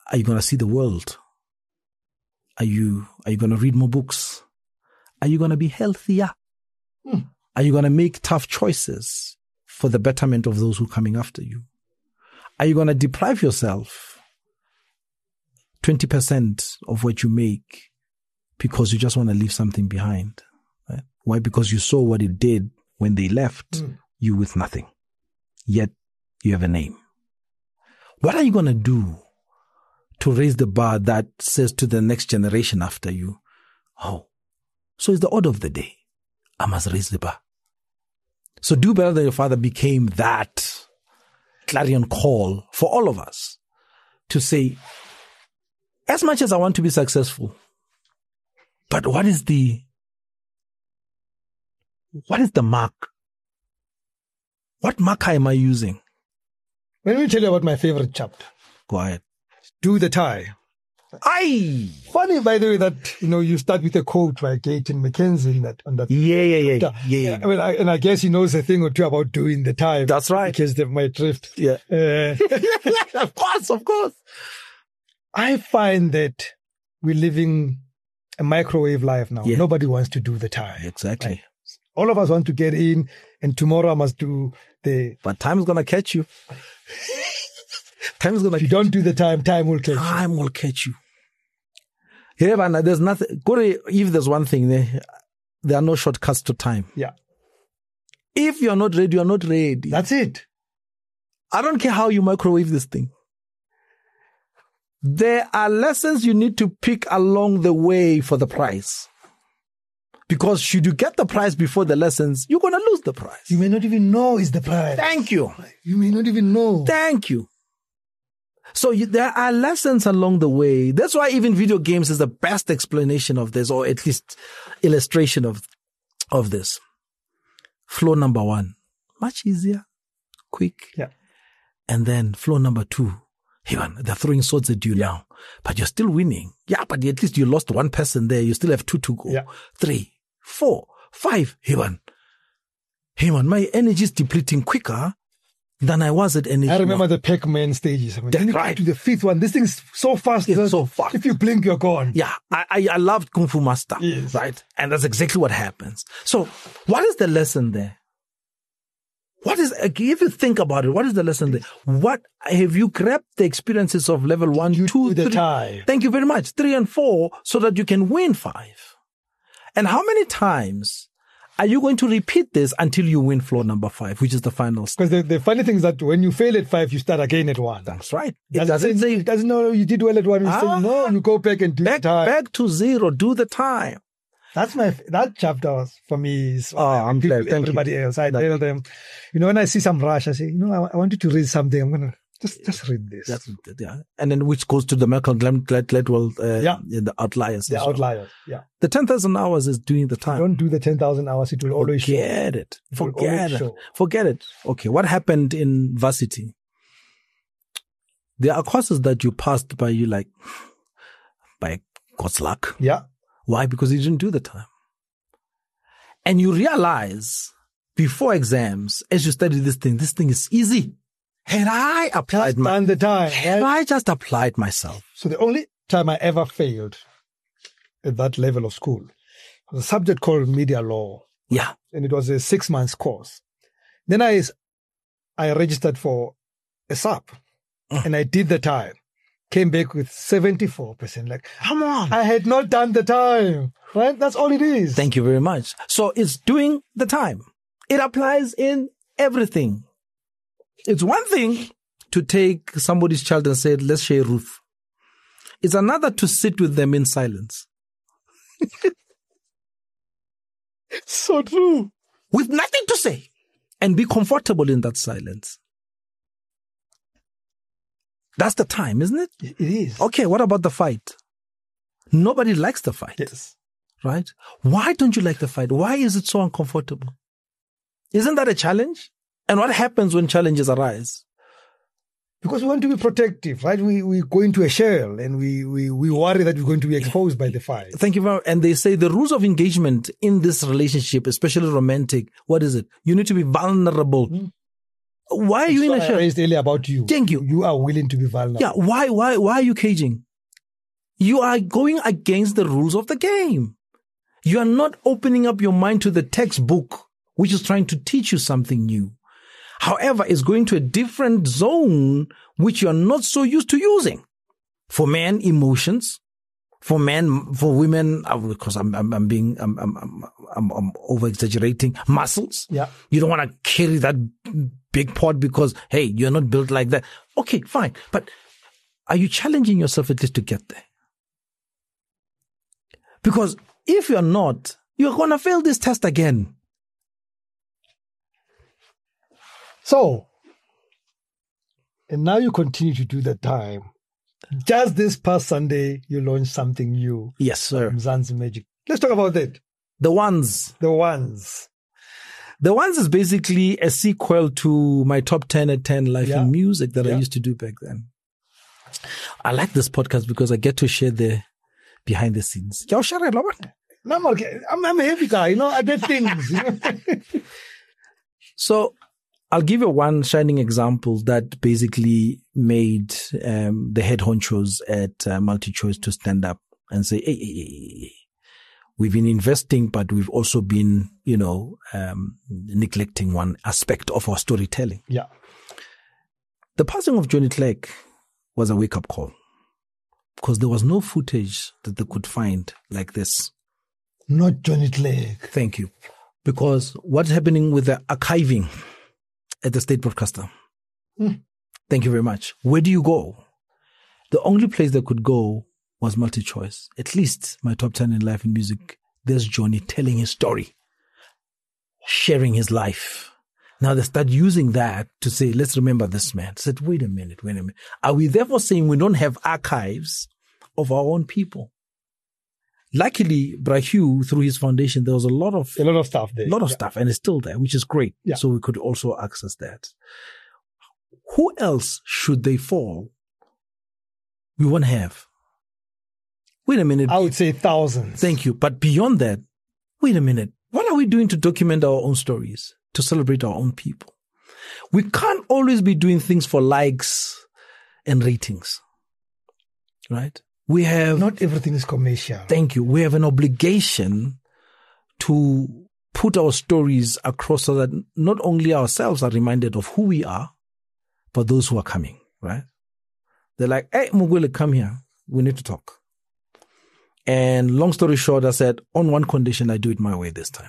C: Are you going to see the world? Are you, are you going to read more books? Are you going to be healthier? Hmm. Are you going to make tough choices for the betterment of those who are coming after you? Are you going to deprive yourself twenty percent of what you make because you just want to leave something behind? Right? Why? Because you saw what it did when they left mm. you with nothing. Yet you have a name. What are you going to do to raise the bar that says to the next generation after you, oh, so it's the order of the day. I must raise the bar. So do better than your father became that clarion call for all of us to say, as much as I want to be successful, but what is the, what is the mark? What marker am I using?
A: Let me tell you about my favorite chapter.
C: Go ahead.
A: Do the tie.
C: Aye.
A: Funny, by the way, that, you know, you start with a quote by Gayton McKenzie in that, on that.
C: Yeah, yeah, yeah. Yeah, yeah.
A: I mean, I, and I guess he knows a thing or two about doing the tie.
C: That's right.
A: Because they might drift.
C: Yeah.
A: Uh,
C: of course, of course.
A: I find that we're living a microwave life now.
C: Yeah.
A: Nobody wants to do the tie.
C: Exactly.
A: Right? All of us want to get in, and tomorrow I must do the...
C: But time is going to catch you. Time is going to
A: If you don't do the time, time will catch you.
C: Time will catch you. Yeah, but there's nothing... If there's one thing, there, there are no shortcuts to time.
A: Yeah.
C: If you're not ready, you're not ready.
A: That's it.
C: I don't care how you microwave this thing. There are lessons you need to pick along the way for the prize. Because should you get the prize before the lessons, you're going to lose the prize.
A: You may not even know it's the prize.
C: Thank you.
A: You may not even know.
C: Thank you. So you, there are lessons along the way. That's why even video games is the best explanation of this, or at least illustration of, of this. Flow number one, much easier, quick.
A: Yeah.
C: And then flow number two, hey man, they're throwing swords at you
A: yeah.
C: now, but you're still winning. Yeah, but at least you lost one person there. You still have two to go.
A: Yeah.
C: Three, four, five. Hey man, hey man, my energy is depleting quicker than I was at energy.
A: I remember the Pac-Man stages. I mean,
C: That's
A: you
C: right.
A: To the fifth one. This thing's so fast.
C: It's so fast.
A: If you blink, you're gone.
C: Yeah, I, I, I loved Kung Fu Master.
A: Yes.
C: Right? And that's exactly what happens. So what is the lesson there? What is, if you think about it, what is the lesson there? What, have you grabbed the experiences of level one,
A: you
C: two,
A: do the
C: three?
A: tie.
C: Thank you very much. Three and four so that you can win five. And how many times are you going to repeat this until you win floor number five, which is the final step?
A: Because the, the funny thing is that when you fail at five, you start again at one.
C: That's right.
A: It
C: It
A: doesn't,
C: doesn't
A: say,
C: say,
A: it doesn't know you did well at one. You
C: Ah.
A: say, no, you go back and do
C: back,
A: the tie.
C: back to zero, do the time.
A: That's my, that chapter was, for me, is,
C: Oh, I'm
A: people,
C: glad. Thank
A: everybody
C: you.
A: else. I
C: That-
A: tell them, you know, when I see some rush, I say, you know, I, I want you to read something. I'm going to just, just read this.
C: That's, yeah. And then which goes to the Malcolm Gladwell, uh,
A: Yeah.
C: the outliers.
A: the
C: as well.
A: outliers. Yeah.
C: The ten thousand hours is doing the time.
A: Don't do the ten thousand hours. It will always show.
C: Forget it.
A: It will
C: Forget
A: always
C: it.
A: show.
C: Forget it. Okay. What happened in varsity? There are courses that you passed by you like, by God's luck.
A: Yeah.
C: Why? Because you didn't do the time. And you realize before exams, as you study this thing, this thing is easy. Had I applied
A: Just
C: my,
A: done the time.
C: had
A: Right?
C: I just applied myself.
A: So the only time I ever failed at that level of school was a subject called media law.
C: Yeah.
A: And it was a six months course. Then I, I registered for a S A P
C: Mm.
A: and I did the time. Came back with seventy-four percent. Like,
C: Come on.
A: I had not done the time. Right? That's all it is.
C: Thank you very much. So it's doing the time. It applies in everything. It's one thing to take somebody's child and say, let's share a roof. It's another to sit with them in silence.
A: So true.
C: With nothing to say. And be comfortable in that silence. That's the time, isn't it?
A: It is.
C: Okay, what about the fight? Nobody likes the fight.
A: Yes.
C: Right? Why don't you like the fight? Why is it so uncomfortable? Isn't that a challenge? And what happens when challenges arise?
A: Because we want to be protective, right? We we go into a shell and we, we, we worry that we're going to be exposed by the fire.
C: Thank you very much. And they say the rules of engagement in this relationship, especially romantic, what is it? You need to be vulnerable.
A: Mm.
C: Why are you in a
A: I
C: shell?
A: raised earlier about you.
C: Thank you.
A: You are willing to be vulnerable.
C: Yeah. Why, why, why are you caging? You are going against the rules of the game. You are not opening up your mind to the textbook, which is trying to teach you something new. However, it's going to a different zone, which you are not so used to using. For men, emotions. For men, for women, because I'm, I'm, I'm being, I'm, I'm, I'm, I'm over exaggerating, muscles.
A: Yeah.
C: You don't want to carry that big pot because, hey, you're not built like that. Okay, fine. But are you challenging yourself at least to get there? Because if you're not, you're going to fail this test again.
A: So, and now you continue to do the time. Just this past Sunday, you launched something new.
C: Yes, sir.
A: Mzansi Magic. Let's talk about that.
C: The Ones.
A: The Ones.
C: The Ones is basically a sequel to my top ten at ten Life
A: Yeah.
C: in Music that
A: Yeah.
C: I used to do back then. I like this podcast because I get to share the behind the scenes. Y'all share it, Robert?
A: No, I'm, okay. I'm, I'm a heavy guy, you know, I did things. You know?
C: So I'll give you one shining example that basically made um, the head honchos at uh, MultiChoice to stand up and say, hey, hey, hey, hey, we've been investing, but we've also been, you know, um, neglecting one aspect of our storytelling.
A: Yeah.
C: The passing of Johnny Clegg was a wake-up call because there was no footage that they could find like this.
A: Not Johnny Clegg.
C: Thank you. Because what's happening with the archiving at the state broadcaster?
A: Hmm.
C: Thank you very much. Where do you go? The only place they could go was MultiChoice. At least my top ten in Life in Music, there's Johnny telling his story, sharing his life. Now they start using that to say, let's remember this man. I said, wait a minute, wait a minute. Are we therefore saying we don't have archives of our own people? Luckily, Brahu, through his foundation, there was a lot of
A: A lot of stuff there.
C: a lot of
A: Yeah.
C: stuff, and it's still there, which is great.
A: Yeah.
C: So we could also access that. Who else should they fall? We won't have. Wait a minute.
A: I would say thousands.
C: Thank you. But beyond that, wait a minute. What are we doing to document our own stories, to celebrate our own people? We can't always be doing things for likes and ratings, right? We have,
A: Not everything is commercial.
C: thank you. We have an obligation to put our stories across so that not only ourselves are reminded of who we are, but those who are coming, right? They're like, hey, Mugwele, come here. We need to talk. And long story short, I said, on one condition, I do it my way this time.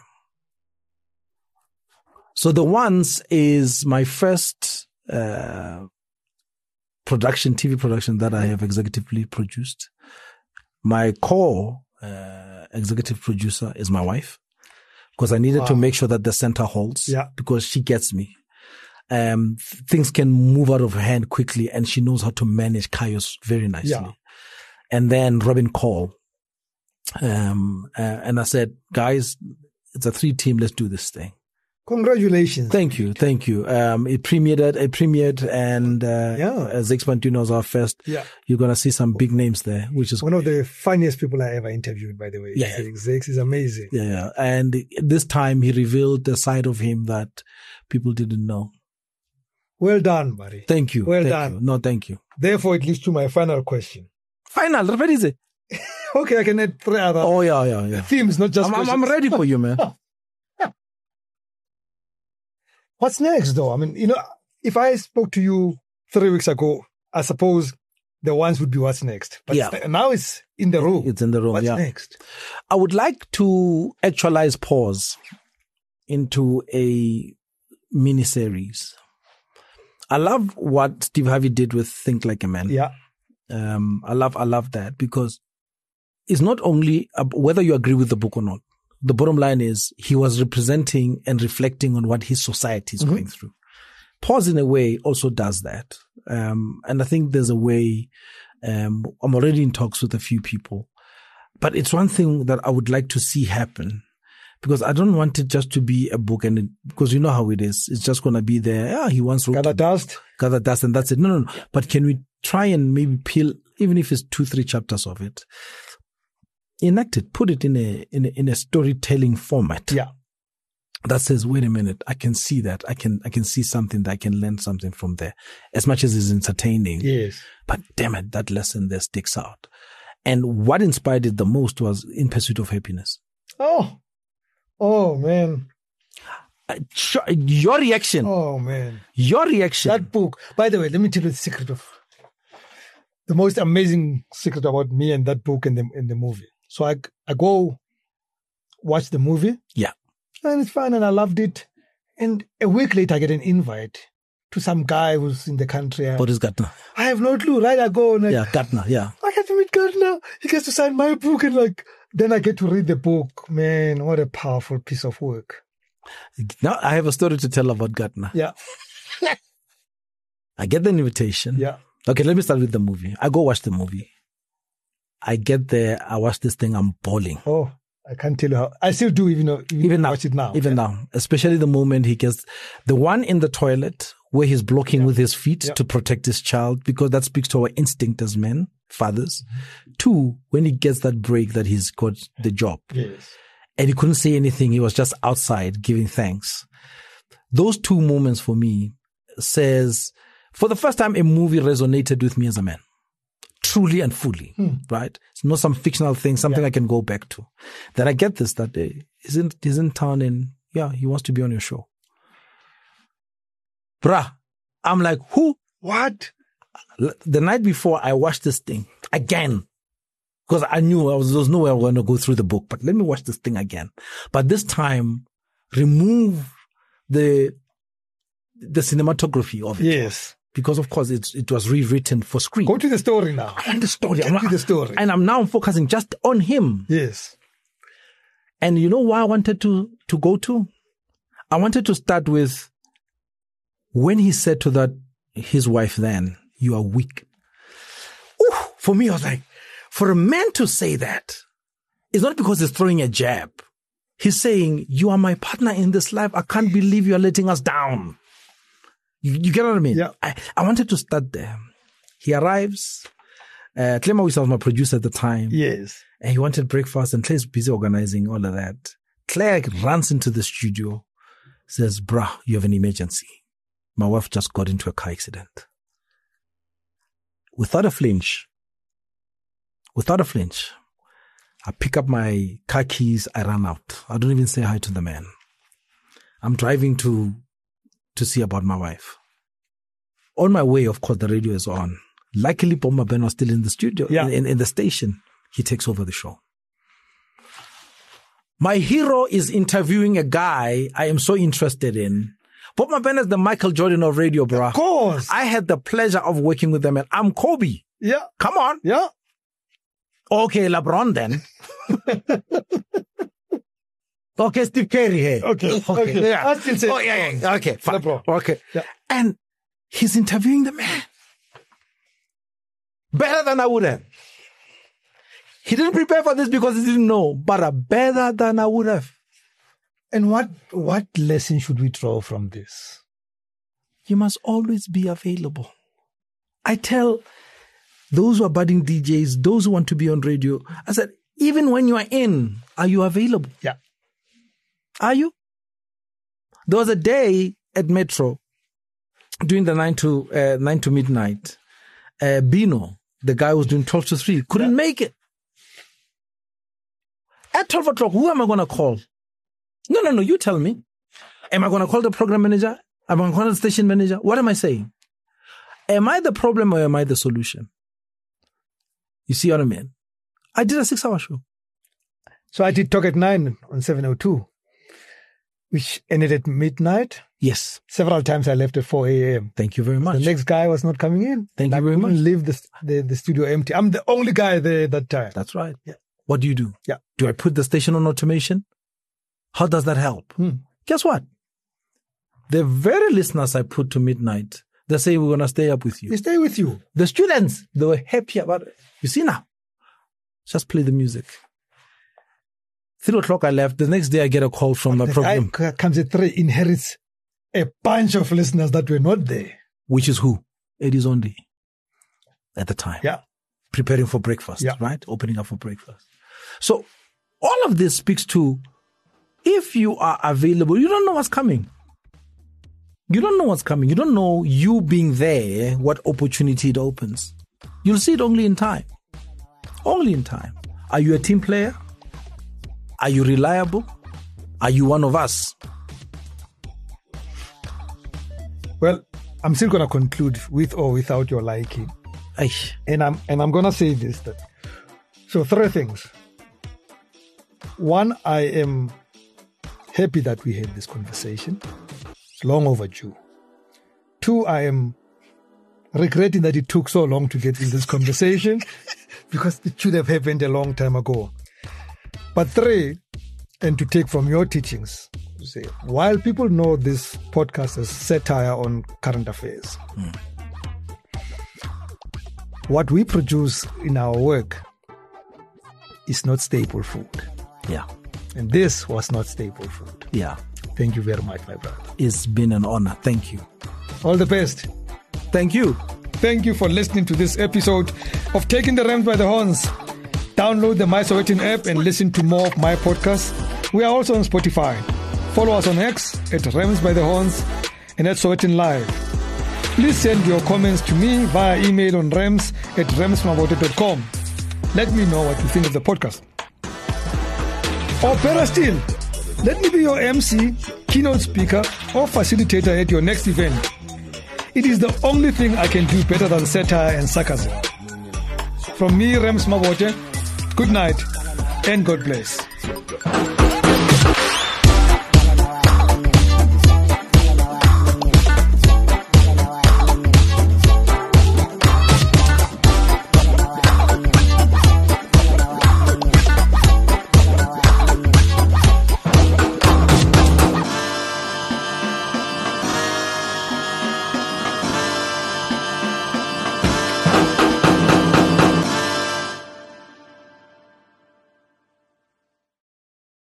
C: So The Ones is my first uh, production, T V production that I have executively produced. My core uh, executive producer is my wife, because I needed
A: Wow.
C: to make sure that the center holds,
A: Yeah.
C: because she gets me. Um, th- things can move out of her hand quickly, and she knows how to manage chaos very nicely.
A: Yeah.
C: And then Robin Call. Um, uh, and I said, guys, it's a three team. Let's do this thing.
A: Congratulations.
C: Thank you. Thank you. Um, it premiered, it premiered and, uh,
A: Yeah.
C: as Expantuno was our first,
A: Yeah.
C: you're going to see some big names there, which is,
A: One of the funniest people I ever interviewed, by the way.
C: Yeah.
A: Zex is amazing.
C: yeah, yeah. And this time he revealed the side of him that people didn't know.
A: Well done, buddy.
C: Thank you.
A: Well
C: Thank
A: done.
C: you. No, thank you.
A: Therefore, it leads to my final question.
C: Final. What is it?
A: Okay, I can add three other
C: Oh, yeah, yeah, yeah.
A: themes, not just
C: I'm, I'm, I'm
A: questions.
C: ready for you, man.
A: What's next, though? I mean, you know, if I spoke to you three weeks ago, I suppose the ones would be what's next. But
C: Yeah.
A: it's- now it's in the room.
C: It's in the room.
A: What's
C: yeah.
A: next?
C: I would like to actualize Pause into a mini series. I love what Steve Harvey did with Think Like a Man.
A: Yeah.
C: Um, I love, I love that, because it's not only uh, whether you agree with the book or not. The bottom line is he was representing and reflecting on what his society is
A: Mm-hmm.
C: going through. Pause, in a way, also does that. Um, and I think there's a way, um, I'm already in talks with a few people, but it's one thing that I would like to see happen, because I don't want it just to be a book, and it, because you know how it is. It's just going to be there. Yeah, he once wrote
A: Gather dust.
C: gather dust and that's it. No, no, no. But can we try and maybe peel, even if it's two, three chapters of it, enact it, put it in a, in a, in a storytelling format.
A: Yeah.
C: that says, wait a minute, I can see that. I can, I can see something that I can learn something from there. As much as it's entertaining.
A: Yes.
C: But damn it, that lesson there sticks out. And what inspired it the most was In Pursuit of Happiness.
A: Oh. Oh, man.
C: Uh, sure, your reaction.
A: Oh, man.
C: Your reaction.
A: That book. By the way, let me tell you the secret of the most amazing secret about me and that book and the, and the movie. So I, I go watch the movie.
C: Yeah.
A: And it's fine, and I loved it. And a week later, I get an invite to some guy who's in the country.
C: Boris Gardner.
A: I have no clue, right? I go and like,
C: Yeah, Gardner, yeah.
A: I get to meet Gardner. He gets to sign my book, and like, then I get to read the book. Man, what a powerful piece of work.
C: Now I have a story to tell about Gardner.
A: Yeah.
C: I get the invitation.
A: Yeah.
C: Okay, let me start with the movie. I go watch the movie. I get there, I watch this thing, I'm bawling.
A: Oh. I can't tell you how. I still do, even though even,
C: Even now,
A: watch it now.
C: even
A: yeah.
C: now, especially the moment he gets the one in the toilet where he's blocking
A: Yeah.
C: with his feet
A: Yeah.
C: to protect his child, because that speaks to our instinct as men, fathers. Mm-hmm. Two, when he gets that break that he's got the job
A: Yes.
C: and he couldn't say anything. He was just outside giving thanks. Those two moments for me says, for the first time, a movie resonated with me as a man. Truly and fully, hmm. right? It's not some fictional thing, something yeah. I can go back to. Then I get this that day. He's in, he's in town and yeah, he wants to be on your show. Bruh, I'm like, who?
A: What?
C: The night before I watched this thing again, because I knew I was, there was no way I was going to go through the book, but let me watch this thing again. But this time, remove the, the cinematography of it.
A: Yes.
C: Because of course it, it was rewritten for screen.
A: Go to the story now.
C: I want the story.
A: Get to the story.
C: And I'm now focusing just on him.
A: Yes.
C: And you know why I wanted to, to go to? I wanted to start with when he said to that, his wife then, you are weak. Ooh, for me, I was like, for a man to say that, it's not because he's throwing a jab. He's saying, you are my partner in this life. I can't believe you are letting us down. You, you get what I mean?
A: Yeah.
C: I, I wanted to start there. He arrives. Uh, Clema was my producer at the time.
A: Yes.
C: And he wanted breakfast, and Claire's busy organizing all of that. Claire runs into the studio, says, bruh, you have an emergency. My wife just got into a car accident. Without a flinch, without a flinch, I pick up my car keys, I run out. I don't even say hi to the man. I'm driving to to see about my wife. On my way, of course, the radio is on. Luckily, Bomba Ben was still in the studio,
A: yeah.
C: in, in, in the station. He takes over the show. My hero is interviewing a guy I am so interested in. Bomba Ben is the Michael Jordan of radio, bro.
A: Of course.
C: I had the pleasure of working with them, and I'm Kobe.
A: Yeah.
C: Come on.
A: Yeah.
C: Okay, LeBron then. Okay, Steve Curry here.
A: Okay.
C: Okay.
A: okay.
C: Yeah.
A: I still say,
C: oh, yeah, yeah. Okay, fine.
A: LeBron.
C: Okay.
A: Yeah.
C: And he's interviewing the man. Better than I would have. He didn't prepare for this because he didn't know, but uh, better than I would have.
A: And what, what lesson should we draw from this?
C: You must always be available. I tell those who are budding D Js, those who want to be on radio, I said, even when you are in, are you available?
A: Yeah.
C: Are you? There was a day at Metro during the nine to uh, nine to midnight. Uh, Bino, the guy who was doing twelve to three, couldn't yeah. make it. At twelve o'clock, who am I going to call? No, no, no. You tell me. Am I going to call the program manager? Am I going to call the station manager? What am I saying? Am I the problem or am I the solution? You see what I mean? I did a six-hour show.
A: So I did Talk at Nine on seven oh two, which ended at midnight.
C: Yes.
A: Several times I left at four a.m.
C: Thank you very much.
A: The next guy was not coming in.
C: Thank you
A: I
C: very much.
A: Leave the, the the studio empty. I'm the only guy there that time.
C: That's right.
A: Yeah.
C: What do you do?
A: Yeah.
C: Do I put the station on automation? How does that help?
A: Hmm.
C: Guess what? The very listeners I put to midnight, they say we're going to stay up with you.
A: They stay with you.
C: The students, they were happy about it. You see now? Just play the music. Three o'clock I left. The next day I get a call from the, the program.
A: Guy comes at three, inherits a bunch of listeners that were not there.
C: Which is who? Eddie Zondi. At the time.
A: Yeah.
C: Preparing for breakfast,
A: yeah.
C: right? Opening up for breakfast. So all of this speaks to if you are available, you don't know what's coming. You don't know what's coming. You don't know you being there, what opportunity it opens. You'll see it only in time. Only in time. Are you a team player? Are you reliable? Are you one of us?
A: Well, I'm still going to conclude with or without your liking.
C: Aish.
A: And I'm and I'm going to say this. That, so three things. One, I am happy that we had this conversation. It's long overdue. Two, I am regretting that it took so long to get in this conversation because it should have happened a long time ago. But three, and to take from your teachings, say, while people know this podcast as satire on current affairs, mm. what we produce in our work is not staple food.
C: Yeah.
A: And this was not staple food.
C: Yeah.
A: Thank you very much, my brother.
C: It's been an honor. Thank you.
A: All the best.
C: Thank you.
A: Thank you for listening to this episode of Taking the Rams by the Horns. Download the My Sowetan app and listen to more of my podcasts. We are also on Spotify. Follow us on X at Rams by the Horns and at Sowetan Live. Please send your comments to me via email on rams at ramsmabote dot com. Let me know what you think of the podcast. Or better still, let me be your M C, keynote speaker, or facilitator at your next event. It is the only thing I can do better than satire and sarcasm. From me, Rams Mabote, good night and God bless.